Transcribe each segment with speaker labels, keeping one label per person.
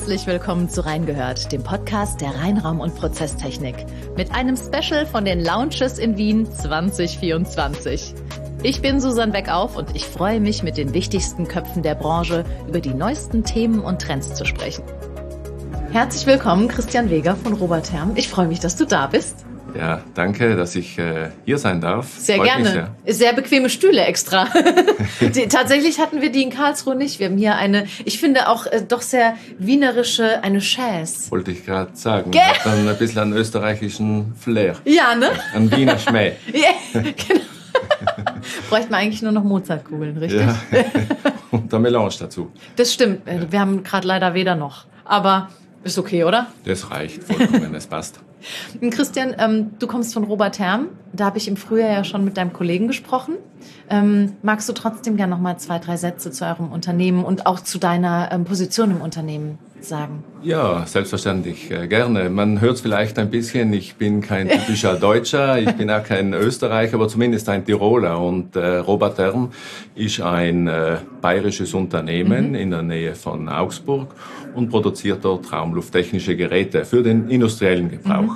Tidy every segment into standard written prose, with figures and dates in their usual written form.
Speaker 1: Herzlich willkommen zu Reingehört, dem Podcast der Reinraum- und Prozesstechnik. Mit einem Special von den Lounges in Wien 2024. Ich bin Susanne Beckauf und ich freue mich, mit den wichtigsten Köpfen der Branche über die neuesten Themen und Trends zu sprechen. Herzlich willkommen, Christian Weger von Robert Herm. Ich freue mich, dass du da bist.
Speaker 2: Ja, danke, dass ich hier sein darf.
Speaker 1: Sehr Freut gerne. Sehr bequeme Stühle extra. Tatsächlich hatten wir die in Karlsruhe nicht. Wir haben hier eine, ich finde auch doch sehr wienerische, eine Chaise.
Speaker 2: Wollte ich gerade sagen. Hat dann ein bisschen einen österreichischen Flair.
Speaker 1: Ja, ne?
Speaker 2: Ein Wiener Schmäh.
Speaker 1: Ja, genau. Bräuchte man eigentlich nur noch Mozartkugeln, richtig?
Speaker 2: Ja. Und der Melange dazu.
Speaker 1: Das stimmt. Wir haben gerade leider weder noch. Aber ist okay, oder?
Speaker 2: Das reicht vollkommen, das passt.
Speaker 1: Christian, du kommst von Robert Herm. Da habe ich im Frühjahr ja schon mit deinem Kollegen gesprochen. Magst du trotzdem gerne noch mal 2, 3 Sätze zu eurem Unternehmen und auch zu deiner Position im Unternehmen sagen?
Speaker 2: Ja, selbstverständlich, gerne. Man hört es vielleicht ein bisschen, ich bin kein typischer Deutscher, ich bin auch kein Österreicher, aber zumindest ein Tiroler. Und Robert Herm ist ein bayerisches Unternehmen in der Nähe von Augsburg und produziert dort raumlufttechnische Geräte für den industriellen Gebrauch.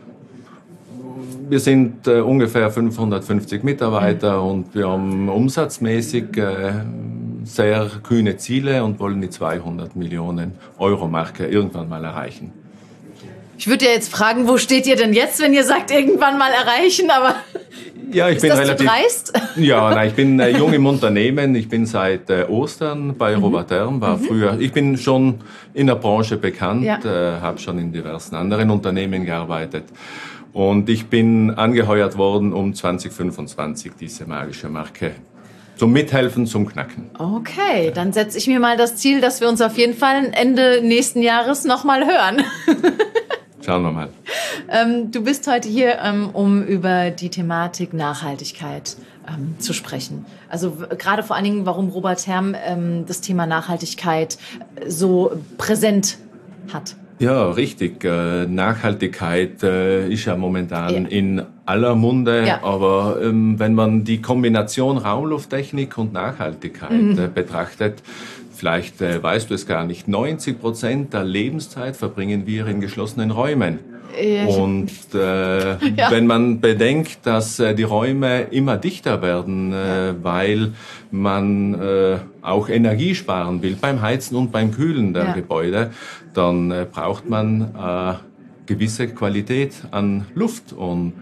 Speaker 2: Wir sind ungefähr 550 Mitarbeiter und wir haben umsatzmäßig sehr kühne Ziele und wollen die 200 Millionen Euro Marke irgendwann mal erreichen.
Speaker 1: Ich würde ja jetzt fragen, wo steht ihr denn jetzt, wenn ihr sagt, irgendwann mal erreichen, aber
Speaker 2: ja, ich
Speaker 1: ist
Speaker 2: bin
Speaker 1: das
Speaker 2: relativ,
Speaker 1: zu dreist?
Speaker 2: Ja, nein, ich bin jung im Unternehmen. Ich bin seit Ostern bei Robert Herm, war früher. Ich bin schon in der Branche bekannt, habe schon in diversen anderen Unternehmen gearbeitet. Und ich bin angeheuert worden, um 2025 diese magische Marke zum Mithelfen, zum Knacken.
Speaker 1: Okay, dann setze ich mir mal das Ziel, dass wir uns auf jeden Fall Ende nächsten Jahres nochmal hören.
Speaker 2: Schauen wir mal.
Speaker 1: Du bist heute hier, um über die Thematik Nachhaltigkeit zu sprechen. Also gerade vor allen Dingen, warum Robert Herm das Thema Nachhaltigkeit so präsent hat.
Speaker 2: Ja, richtig. Nachhaltigkeit ist ja momentan in aller Munde, aber wenn man die Kombination Raumlufttechnik und Nachhaltigkeit betrachtet, vielleicht weißt du es gar nicht, 90% der Lebenszeit verbringen wir in geschlossenen Räumen. Und wenn man bedenkt, dass die Räume immer dichter werden, weil man auch Energie sparen will beim Heizen und beim Kühlen der Gebäude, dann braucht man gewisse Qualität an Luft. Und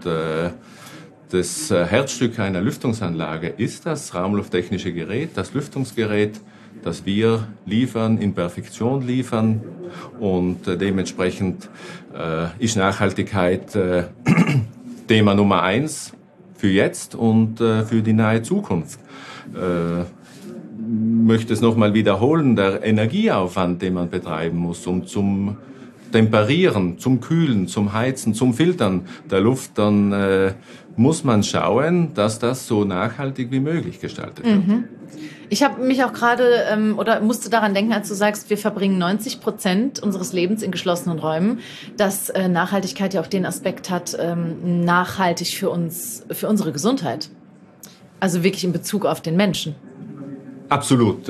Speaker 2: das Herzstück einer Lüftungsanlage ist das raumlufttechnische Gerät, das Lüftungsgerät, das wir liefern, in Perfektion liefern, und dementsprechend ist Nachhaltigkeit Thema Nummer 1 für jetzt und für die nahe Zukunft. Möchte es nochmal wiederholen, der Energieaufwand, den man betreiben muss, um zum Temperieren, zum Kühlen, zum Heizen, zum Filtern der Luft, dann muss man schauen, dass das so nachhaltig wie möglich gestaltet wird.
Speaker 1: Ich habe mich auch gerade oder musste daran denken, als du sagst, wir verbringen 90% unseres Lebens in geschlossenen Räumen, dass Nachhaltigkeit ja auch den Aspekt hat, nachhaltig für uns, für unsere Gesundheit. Also wirklich in Bezug auf den Menschen.
Speaker 2: Absolut.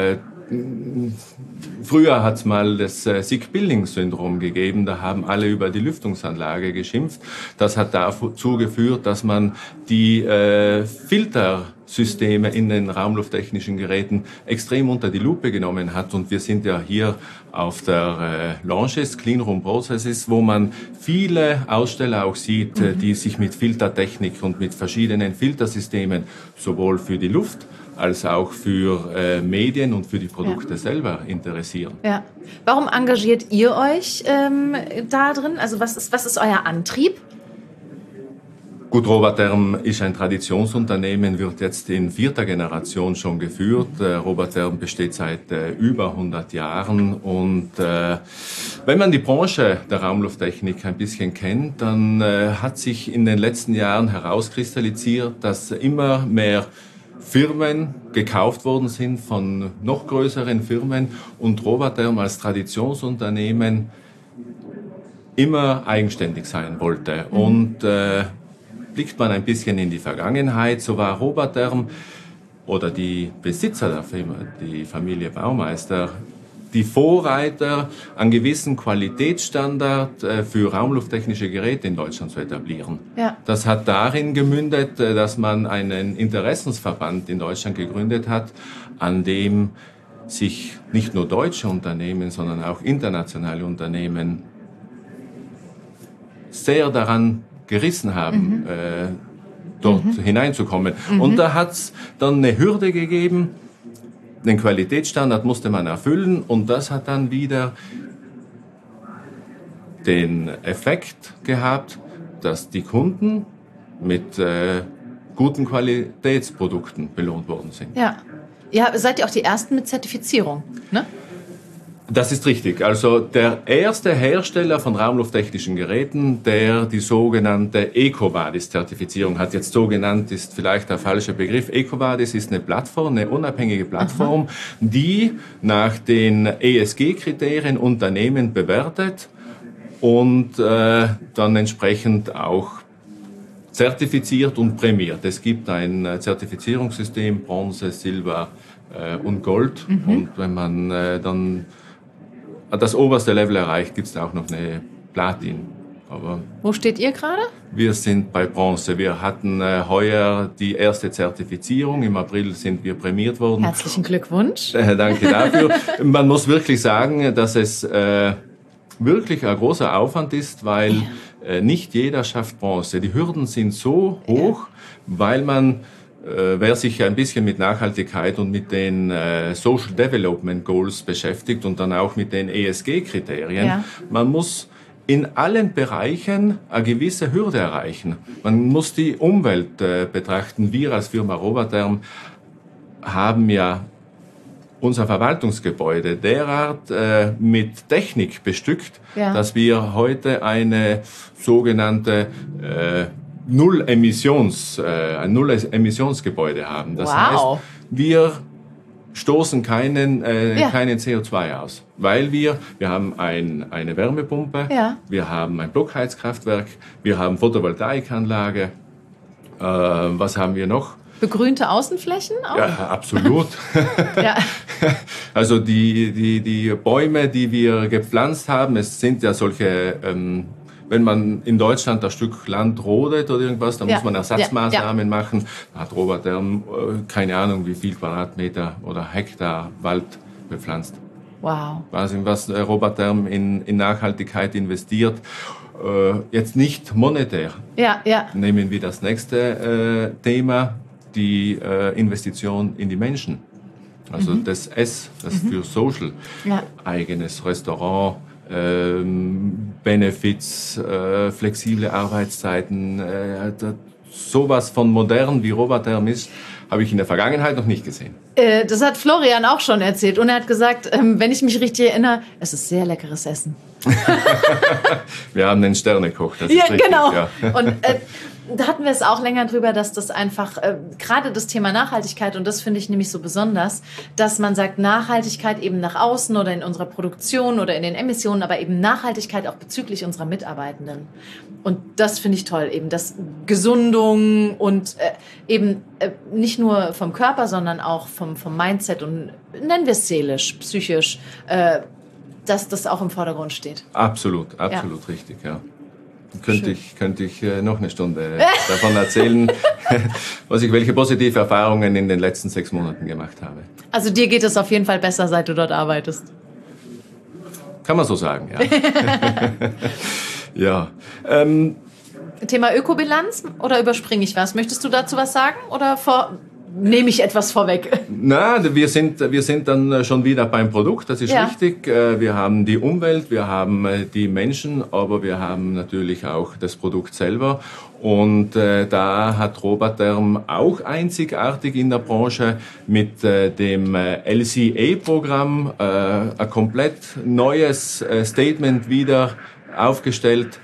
Speaker 2: Früher hat es mal das Sick-Building-Syndrom gegeben, da haben alle über die Lüftungsanlage geschimpft. Das hat dazu geführt, dass man die Filtersysteme in den raumlufttechnischen Geräten extrem unter die Lupe genommen hat. Und wir sind ja hier auf der Lounges, Clean Room Processes, wo man viele Aussteller auch sieht, die sich mit Filtertechnik und mit verschiedenen Filtersystemen sowohl für die Luft als auch für Medien und für die Produkte selber interessieren.
Speaker 1: Ja. Warum engagiert ihr euch da drin? Also was ist euer Antrieb?
Speaker 2: Gut, Robert Herm ist ein Traditionsunternehmen, wird jetzt in 4. Generation schon geführt. Robert Herm besteht seit über 100 Jahren. Und wenn man die Branche der Raumlufttechnik ein bisschen kennt, dann hat sich in den letzten Jahren herauskristallisiert, dass immer mehr Firmen gekauft worden sind von noch größeren Firmen und Robert Herm als Traditionsunternehmen immer eigenständig sein wollte. Und blickt man ein bisschen in die Vergangenheit, so war Robert Herm oder die Besitzer der Firma, die Familie Baumeister, die Vorreiter, einen gewissen Qualitätsstandard für raumlufttechnische Geräte in Deutschland zu etablieren. Ja. Das hat darin gemündet, dass man einen Interessensverband in Deutschland gegründet hat, an dem sich nicht nur deutsche Unternehmen, sondern auch internationale Unternehmen sehr daran gerissen haben, dort hineinzukommen. Und da hat es dann eine Hürde gegeben. Den Qualitätsstandard musste man erfüllen und das hat dann wieder den Effekt gehabt, dass die Kunden mit guten Qualitätsprodukten belohnt worden sind.
Speaker 1: Ja. Seid ihr auch die Ersten mit Zertifizierung, ne?
Speaker 2: Das ist richtig. Also der erste Hersteller von raumlufttechnischen Geräten, der die sogenannte EcoVadis-Zertifizierung hat, jetzt so genannt, ist vielleicht der falsche Begriff. EcoVadis ist eine Plattform, eine unabhängige Plattform, die nach den ESG-Kriterien Unternehmen bewertet und dann entsprechend auch zertifiziert und prämiert. Es gibt ein Zertifizierungssystem, Bronze, Silber und Gold. Und wenn man dann das oberste Level erreicht, gibt es auch noch eine Platin. Aber
Speaker 1: wo steht ihr gerade?
Speaker 2: Wir sind bei Bronze. Wir hatten heuer die erste Zertifizierung. Im April sind wir prämiert worden.
Speaker 1: Herzlichen Glückwunsch.
Speaker 2: Danke dafür. Man muss wirklich sagen, dass es wirklich ein großer Aufwand ist, weil nicht jeder schafft Bronze. Die Hürden sind so hoch, weil man wer sich ein bisschen mit Nachhaltigkeit und mit den Social Development Goals beschäftigt und dann auch mit den ESG-Kriterien, man muss in allen Bereichen eine gewisse Hürde erreichen. Man muss die Umwelt betrachten. Wir als Firma Robatherm haben ja unser Verwaltungsgebäude derart mit Technik bestückt, dass wir heute eine sogenannte ein Null-Emissionsgebäude haben. Das heißt, wir stoßen keinen CO2 aus, weil wir haben eine Wärmepumpe, wir haben ein Blockheizkraftwerk, wir haben Photovoltaikanlage, was haben wir noch?
Speaker 1: Begrünte Außenflächen auch?
Speaker 2: Ja, absolut. Also die Bäume, die wir gepflanzt haben, es sind ja solche wenn man in Deutschland das Stück Land rodet oder irgendwas, dann muss man Ersatzmaßnahmen machen. Da hat Robatherm keine Ahnung, wie viel Quadratmeter oder Hektar Wald bepflanzt.
Speaker 1: Wow.
Speaker 2: Wahnsinn, was Robatherm in Nachhaltigkeit investiert. Jetzt nicht monetär. Nehmen wir das nächste Thema, die Investition in die Menschen. Also das S, das für Social, eigenes Restaurant, Benefits, flexible Arbeitszeiten, sowas von modern wie Robatherm ist, habe ich in der Vergangenheit noch nicht gesehen.
Speaker 1: Das hat Florian auch schon erzählt und er hat gesagt, wenn ich mich richtig erinnere, es ist sehr leckeres Essen.
Speaker 2: Wir haben einen Sternekoch, das ist richtig.
Speaker 1: Genau. Ja. Und da hatten wir es auch länger drüber, dass das einfach, gerade das Thema Nachhaltigkeit, und das finde ich nämlich so besonders, dass man sagt, Nachhaltigkeit eben nach außen oder in unserer Produktion oder in den Emissionen, aber eben Nachhaltigkeit auch bezüglich unserer Mitarbeitenden. Und das finde ich toll, eben das Gesundung und eben nicht nur vom Körper, sondern auch vom Mindset und nennen wir es seelisch, psychisch, dass das auch im Vordergrund steht.
Speaker 2: Absolut richtig, ja. Könnte ich noch eine Stunde davon erzählen, welche positive Erfahrungen in den letzten 6 Monaten gemacht habe.
Speaker 1: Also dir geht es auf jeden Fall besser, seit du dort arbeitest.
Speaker 2: Kann man so sagen, ja.
Speaker 1: Thema Ökobilanz oder überspringe ich was? Möchtest du dazu was sagen oder nehme ich etwas vorweg?
Speaker 2: Na, wir sind dann schon wieder beim Produkt, das ist richtig. Wir haben die Umwelt, wir haben die Menschen, aber wir haben natürlich auch das Produkt selber. Und da hat Robatherm auch einzigartig in der Branche mit dem LCA-Programm ein komplett neues Statement wieder aufgestellt.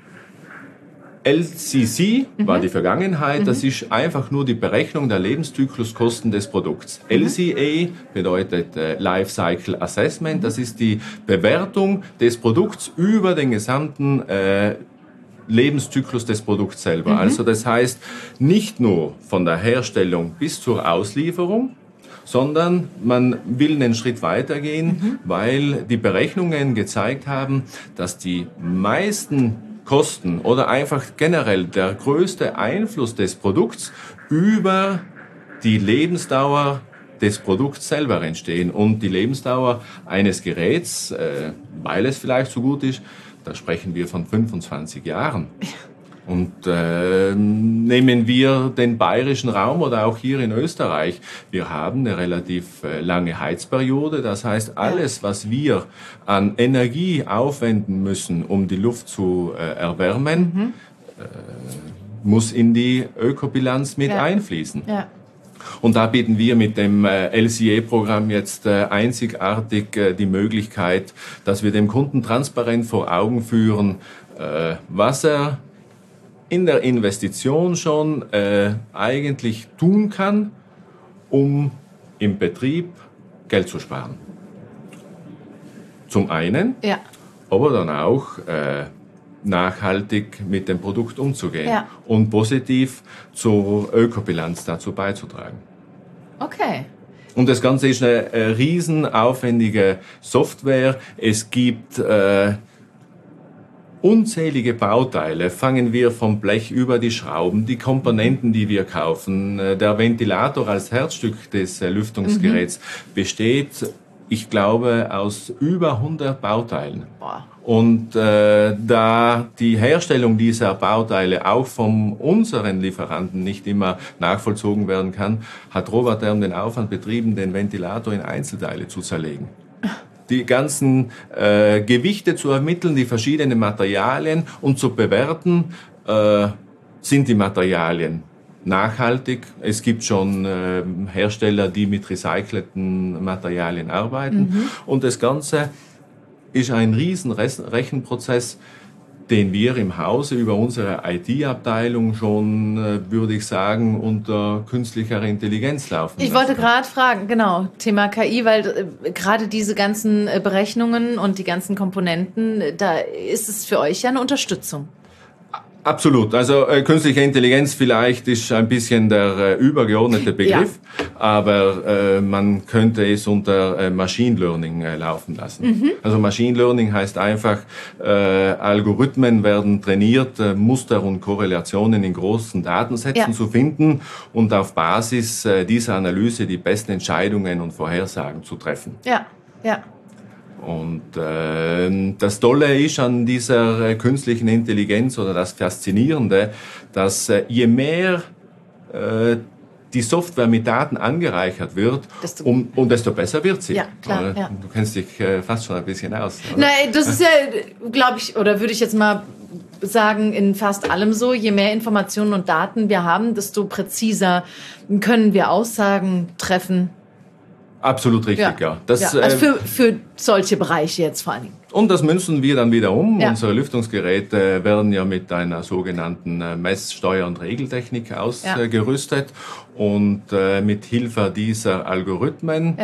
Speaker 2: LCC war die Vergangenheit, das ist einfach nur die Berechnung der Lebenszykluskosten des Produkts. LCA bedeutet Life Cycle Assessment, das ist die Bewertung des Produkts über den gesamten Lebenszyklus des Produkts selber. Also das heißt, nicht nur von der Herstellung bis zur Auslieferung, sondern man will einen Schritt weitergehen, weil die Berechnungen gezeigt haben, dass die meisten Kosten oder einfach generell der größte Einfluss des Produkts über die Lebensdauer des Produkts selber entstehen. Und die Lebensdauer eines Geräts, weil es vielleicht so gut ist, da sprechen wir von 25 Jahren. Und nehmen wir den bayerischen Raum oder auch hier in Österreich, wir haben eine relativ lange Heizperiode. Das heißt, alles, was wir an Energie aufwenden müssen, um die Luft zu erwärmen, muss in die Ökobilanz mit einfließen. Ja. Und da bieten wir mit dem LCA-Programm jetzt einzigartig die Möglichkeit, dass wir dem Kunden transparent vor Augen führen, was er in der Investition schon eigentlich tun kann, um im Betrieb Geld zu sparen. Zum einen, aber dann auch nachhaltig mit dem Produkt umzugehen und positiv zur Ökobilanz dazu beizutragen.
Speaker 1: Okay.
Speaker 2: Und das Ganze ist eine riesenaufwendige Software. Es gibt unzählige Bauteile. Fangen wir vom Blech über die Schrauben, die Komponenten, die wir kaufen. Der Ventilator als Herzstück des Lüftungsgeräts besteht, ich glaube, aus über 100 Bauteilen. Boah. Und da die Herstellung dieser Bauteile auch von unseren Lieferanten nicht immer nachvollzogen werden kann, hat Rovatherm den Aufwand betrieben, den Ventilator in Einzelteile zu zerlegen. Die ganzen Gewichte zu ermitteln, die verschiedenen Materialien und zu bewerten, sind die Materialien nachhaltig. Es gibt schon Hersteller, die mit recycelten Materialien arbeiten. Und das Ganze ist ein riesen Rechenprozess, den wir im Hause über unsere IT-Abteilung schon, würde ich sagen, unter künstlicher Intelligenz laufen lassen.
Speaker 1: Ich wollte gerade fragen, genau, Thema KI, weil gerade diese ganzen Berechnungen und die ganzen Komponenten, da ist es für euch ja eine Unterstützung.
Speaker 2: Absolut. Also künstliche Intelligenz vielleicht ist ein bisschen der übergeordnete Begriff, aber man könnte es unter Machine Learning laufen lassen. Also Machine Learning heißt einfach, Algorithmen werden trainiert, Muster und Korrelationen in großen Datensätzen zu finden und auf Basis dieser Analyse die besten Entscheidungen und Vorhersagen zu treffen. Ja, ja. Und das Tolle ist an dieser künstlichen Intelligenz oder das Faszinierende, dass je mehr die Software mit Daten angereichert wird, desto besser wird sie. Ja, klar, Du kennst dich fast schon ein bisschen aus. Oder?
Speaker 1: Nein, das ist ja, glaube ich, oder würde ich jetzt mal sagen, in fast allem so. Je mehr Informationen und Daten wir haben, desto präziser können wir Aussagen treffen.
Speaker 2: Absolut richtig, ja.
Speaker 1: Das, also für solche Bereiche jetzt vor allen Dingen.
Speaker 2: Und das münzen wir dann wieder um. Ja. Unsere Lüftungsgeräte werden ja mit einer sogenannten Mess-, Steuer- und Regeltechnik ausgerüstet. Und mit Hilfe dieser Algorithmen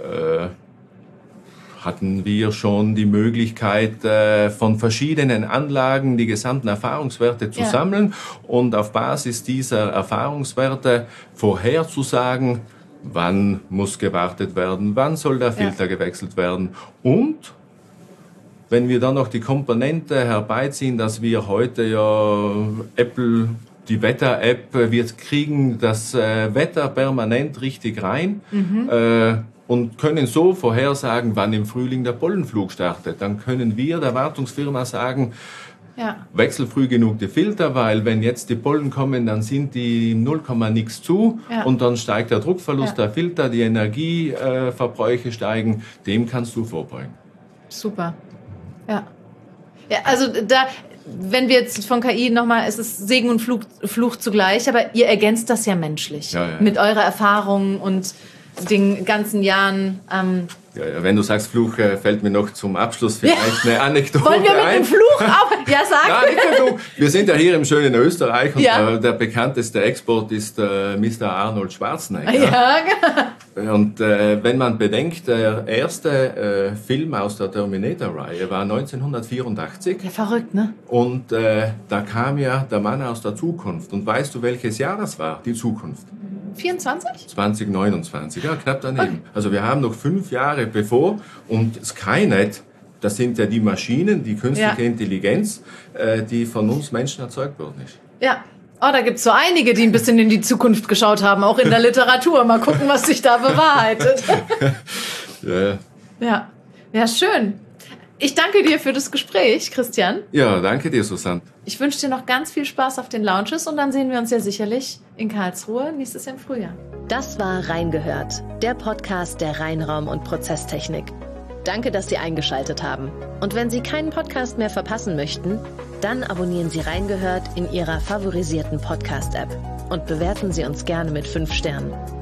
Speaker 2: hatten wir schon die Möglichkeit, von verschiedenen Anlagen die gesamten Erfahrungswerte zu sammeln und auf Basis dieser Erfahrungswerte vorherzusagen, wann muss gewartet werden, wann soll der Filter gewechselt werden. Und wenn wir dann noch die Komponente herbeiziehen, dass wir heute Apple, die Wetter-App, wir kriegen das Wetter permanent richtig rein und können so vorhersagen, wann im Frühling der Pollenflug startet. Dann können wir der Wartungsfirma sagen, wechsel früh genug die Filter, weil wenn jetzt die Pollen kommen, dann sind die 0, nix zu und dann steigt der Druckverlust der Filter, die Energieverbräuche steigen, dem kannst du vorbeugen.
Speaker 1: Super. Ja, also da, wenn wir jetzt von KI nochmal, es ist Segen und Fluch zugleich, aber ihr ergänzt das ja menschlich mit eurer Erfahrung und den ganzen Jahren.
Speaker 2: Wenn du sagst Fluch, fällt mir noch zum Abschluss vielleicht eine Anekdote
Speaker 1: ein. Wollen wir mit dem Fluch auch? Ja, sag.
Speaker 2: Nein, nicht der Fluch. Wir sind ja hier im schönen Österreich und der bekannteste Export ist Mr. Arnold Schwarzenegger. Ja, genau. Und wenn man bedenkt, der erste Film aus der Terminator-Reihe war 1984.
Speaker 1: Ja, verrückt, ne?
Speaker 2: Und da kam ja der Mann aus der Zukunft. Und weißt du, welches Jahr das war, die Zukunft?
Speaker 1: 2024?
Speaker 2: 2029, ja, knapp daneben. Okay. Also wir haben noch 5 Jahre bevor und Skynet, das sind ja die Maschinen, die künstliche Intelligenz, die von uns Menschen erzeugt worden ist.
Speaker 1: Ja. Oh, da gibt's so einige, die ein bisschen in die Zukunft geschaut haben, auch in der Literatur. Mal gucken, was sich da bewahrheitet. Ja, schön. Ich danke dir für das Gespräch, Christian.
Speaker 2: Ja, danke dir, Susanne.
Speaker 1: Ich wünsche dir noch ganz viel Spaß auf den Lounges und dann sehen wir uns ja sicherlich in Karlsruhe nächstes Jahr im Frühjahr.
Speaker 3: Das war Reingehört, der Podcast der Rheinraum- und Prozesstechnik. Danke, dass Sie eingeschaltet haben. Und wenn Sie keinen Podcast mehr verpassen möchten, dann abonnieren Sie Reingehört in Ihrer favorisierten Podcast-App und bewerten Sie uns gerne mit 5 Sternen.